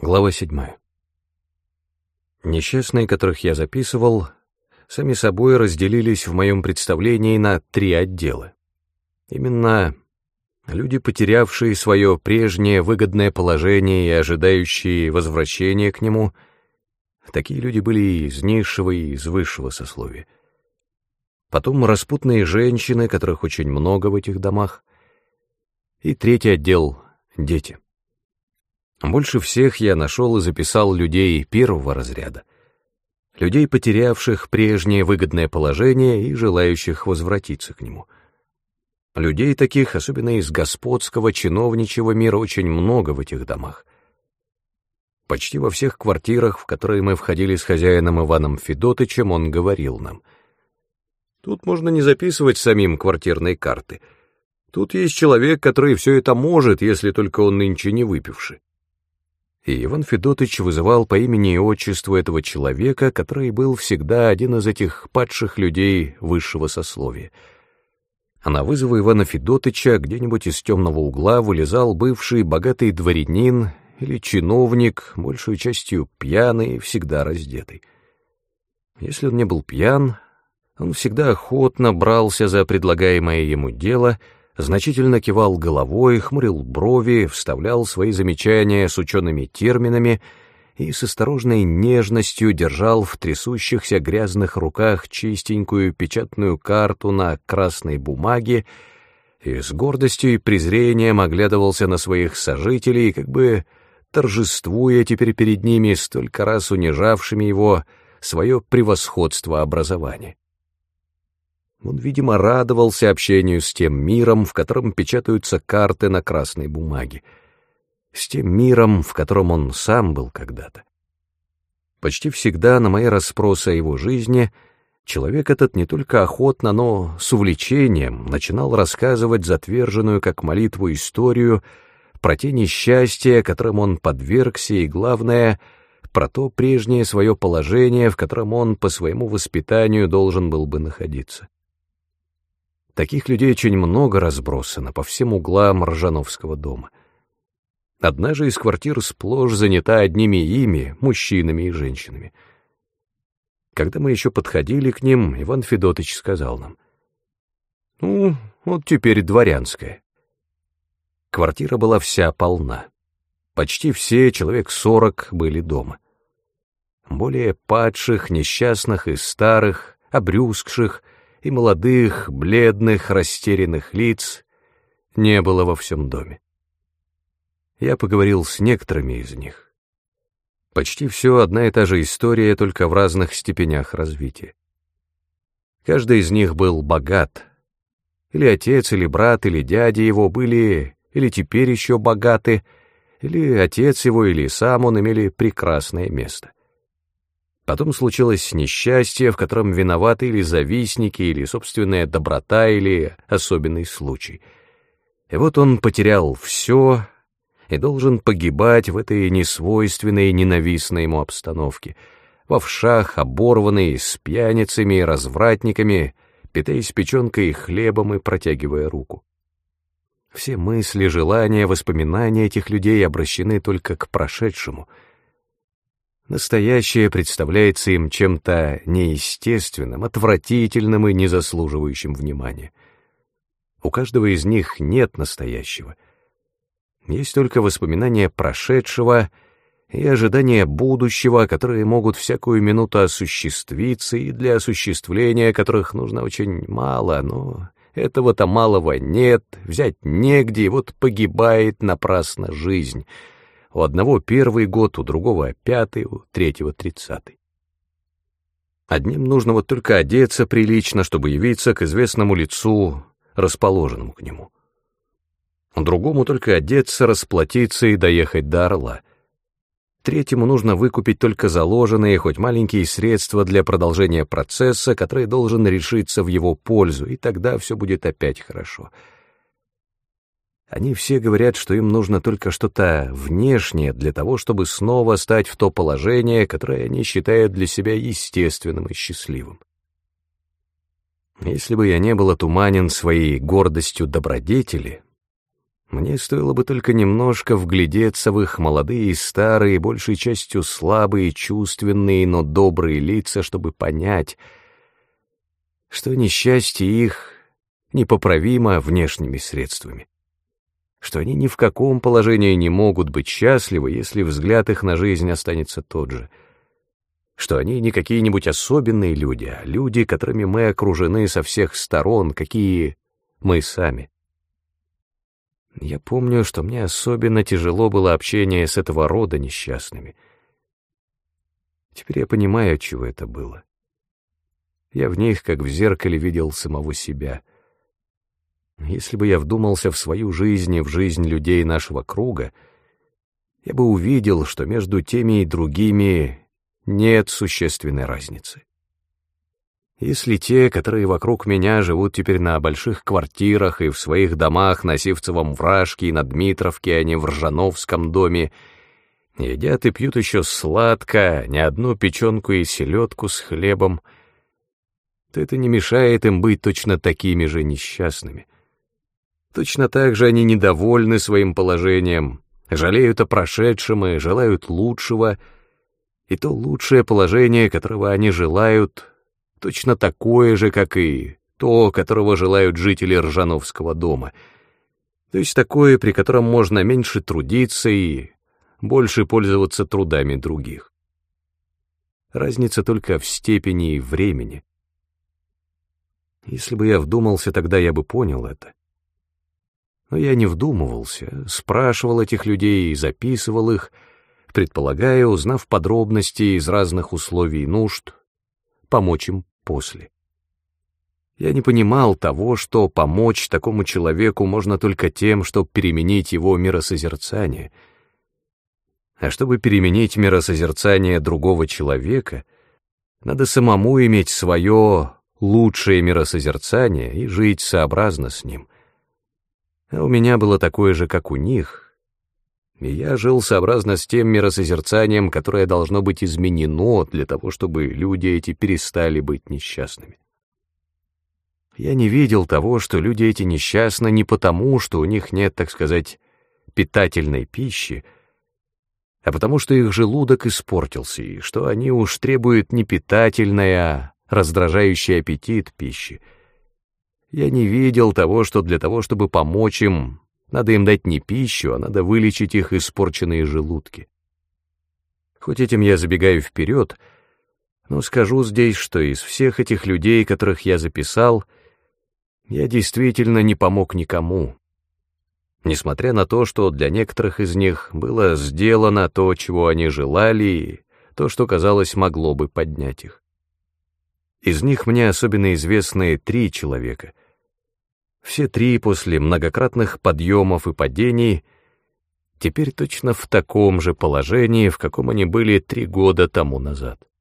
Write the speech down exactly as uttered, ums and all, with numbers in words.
Глава седьмая. Несчастные, которых я записывал, сами собой разделились в моем представлении на три отдела. Именно люди, потерявшие свое прежнее выгодное положение и ожидающие возвращения к нему, такие люди были и из низшего, и из высшего сословия. Потом распутные женщины, которых очень много в этих домах. И третий отдел — дети. Больше всех я нашел и записал людей первого разряда, людей, потерявших прежнее выгодное положение и желающих возвратиться к нему. Людей таких, особенно из господского, чиновничьего мира, очень много в этих домах. Почти во всех квартирах, в которые мы входили с хозяином Иваном Федотычем, он говорил нам: «Тут можно не записывать самим квартирные карты. Тут есть человек, который все это может, если только он нынче не выпивший». И Иван Федотыч вызывал по имени и отчеству этого человека, который был всегда один из этих падших людей высшего сословия. А на вызовы Ивана Федотыча где-нибудь из темного угла вылезал бывший богатый дворянин или чиновник, большей частью пьяный, всегда раздетый. Если он не был пьян, он всегда охотно брался за предлагаемое ему дело, значительно кивал головой, хмурил брови, вставлял свои замечания с учеными терминами и с осторожной нежностью держал в трясущихся грязных руках чистенькую печатную карту на красной бумаге и с гордостью и презрением оглядывался на своих сожителей, как бы торжествуя теперь перед ними, столько раз унижавшими его, свое превосходство образования. Он, видимо, радовался общению с тем миром, в котором печатаются карты на красной бумаге, с тем миром, в котором он сам был когда-то. Почти всегда на мои расспросы о его жизни человек этот не только охотно, но с увлечением начинал рассказывать затверженную как молитву историю про те несчастья, которым он подвергся, и, главное, про то прежнее свое положение, в котором он по своему воспитанию должен был бы находиться. Таких людей очень много разбросано по всем углам Ржановского дома. Одна же из квартир сплошь занята одними ими, мужчинами и женщинами. Когда мы еще подходили к ним, Иван Федотыч сказал нам: «Ну, вот теперь дворянская». Квартира была вся полна. Почти все, человек сорок, были дома. Более падших, несчастных и старых, обрюзгших и молодых, бледных, растерянных лиц не было во всем доме. Я поговорил с некоторыми из них. Почти все одна и та же история, только в разных степенях развития. Каждый из них был богат. Или отец, или брат, или дядя его были, или теперь еще богаты, или отец его, или сам он имели прекрасное место. Потом случилось несчастье, в котором виноваты или завистники, или собственная доброта, или особенный случай. И вот он потерял все и должен погибать в этой несвойственной, ненавистной ему обстановке, во вшах, оборванный, с пьяницами и развратниками, питаясь печенкой и хлебом и протягивая руку. Все мысли, желания, воспоминания этих людей обращены только к прошедшему. Настоящее представляется им чем-то неестественным, отвратительным и не заслуживающим внимания. У каждого из них нет настоящего. Есть только воспоминания прошедшего и ожидания будущего, которые могут всякую минуту осуществиться, и для осуществления которых нужно очень мало, но этого-то малого нет, взять негде, и вот погибает напрасно жизнь. У одного первый год, у другого пятый, у третьего тридцатый. Одним нужно вот только одеться прилично, чтобы явиться к известному лицу, расположенному к нему. Другому только одеться, расплатиться и доехать до Орла. Третьему нужно выкупить только заложенные, хоть маленькие средства для продолжения процесса, который должен решиться в его пользу, и тогда все будет опять хорошо. Они все говорят, что им нужно только что-то внешнее для того, чтобы снова стать в то положение, которое они считают для себя естественным и счастливым. Если бы я не был отуманен своей гордостью добродетели, Мне стоило бы только немножко вглядеться в их молодые и старые, большей частью слабые, чувственные, но добрые лица, чтобы понять, что несчастье их непоправимо внешними средствами, что они ни в каком положении не могут быть счастливы, если взгляд их на жизнь останется тот же, что они не какие-нибудь особенные люди, а люди, которыми мы окружены со всех сторон, какие мы сами. Я помню, что мне особенно тяжело было общение с этого рода несчастными. Теперь я понимаю, отчего это было. Я в них, как в зеркале, видел самого себя. Если бы я вдумался в свою жизнь и в жизнь людей нашего круга, я бы увидел, что между теми и другими нет существенной разницы. Если те, которые вокруг меня живут теперь на больших квартирах и в своих домах на Сивцевом Вражке и на Дмитровке, а не в Ржановском доме, едят и пьют еще сладко, не одну печенку и селедку с хлебом, то это не мешает им быть точно такими же несчастными. Точно так же они недовольны своим положением, жалеют о прошедшем и желают лучшего, и то лучшее положение, которого они желают, точно такое же, как и то, которого желают жители Ржановского дома, то есть такое, при котором можно меньше трудиться и больше пользоваться трудами других. Разница только в степени и времени. Если бы я вдумался, тогда я бы понял это. Но я не вдумывался, спрашивал этих людей и записывал их, предполагая, узнав подробности из разных условий и нужд, помочь им после. Я не понимал того, что помочь такому человеку можно только тем, чтобы переменить его миросозерцание. А чтобы переменить миросозерцание другого человека, надо самому иметь свое лучшее миросозерцание и жить сообразно с ним. А у меня было такое же, как у них, и я жил сообразно с тем миросозерцанием, которое должно быть изменено для того, чтобы люди эти перестали быть несчастными. Я не видел того, что люди эти несчастны не потому, что у них нет, так сказать, питательной пищи, а потому что их желудок испортился, и что они уж требуют не питательной, а раздражающий аппетит пищи. Я не видел того, что для того, чтобы помочь им, надо им дать не пищу, а надо вылечить их испорченные желудки. Хоть этим я забегаю вперед, но скажу здесь, что из всех этих людей, которых я записал, я действительно не помог никому, несмотря на то, что для некоторых из них было сделано то, чего они желали, и то, что, казалось, могло бы поднять их. Из них мне особенно известны три человека. Все три после многократных подъемов и падений теперь точно в таком же положении, в каком они были три года тому назад.